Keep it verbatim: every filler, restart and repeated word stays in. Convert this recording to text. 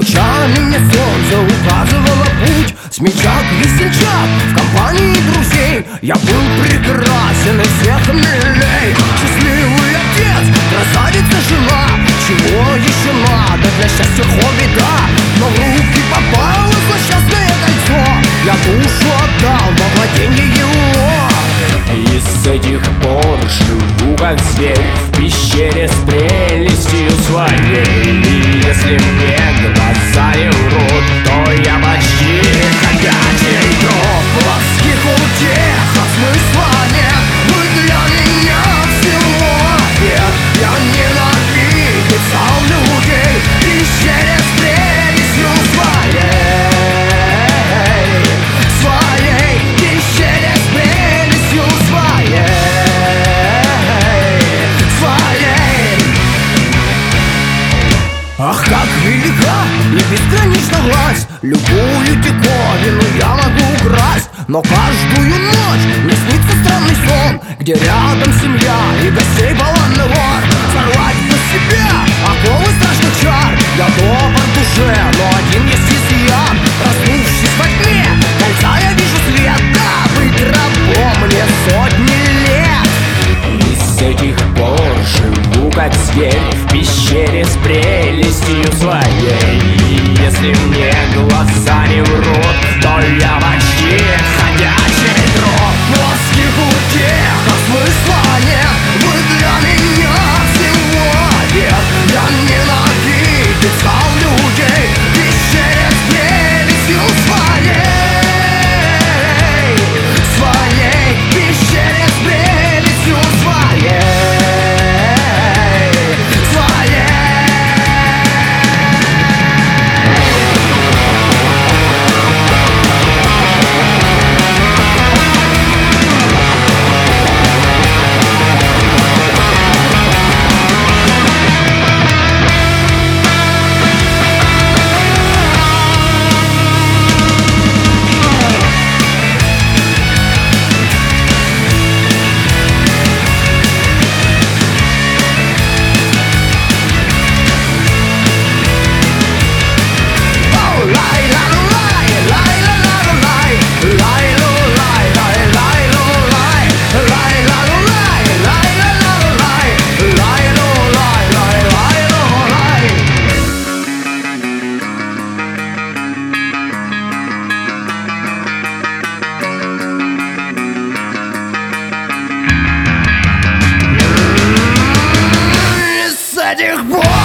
Лучами мне солнце указывало путь. Смельчак, весельчак, в компании друзей я был прекрасен и всех милей. Счастливый отец, красавица жена, чего еще надо для счастья хобби, да. Но в руки попало злосчастное кольцо, я душу отдал во владенье его. И с этих пор живу как зверь в пещере с прелестью своей. И если мне глаза не врут, то я почти ходячий труп. Плоских утехах смысла нет, вы для меня всего нет. Я ненавидеть стал людей в пещере с прелестью своей. Своей пещере с прелестью своей. Своей. Ах, как велика и бесконечна власть, любую диковину я могу украсть. Но каждую ночь мне снится странный сон, где рядом семья и гостей полон двор. Сорвать на себя оковы страшных чар, я добр в душе, но один есть изъян. Проснувшись во тьме, кольца я вижу свет, да быть рабом мне сотни лет. И с этих пор живу как зверь в пещере с прелестью своей. И если мне глаза не врут, то я почти ходячий труп. Плоских утехах смысла нет, вы для меня всего нет. Я ненавидеть стал людей в пещере с прелестью своей. Своей пещере с прелестью своей. С этих пор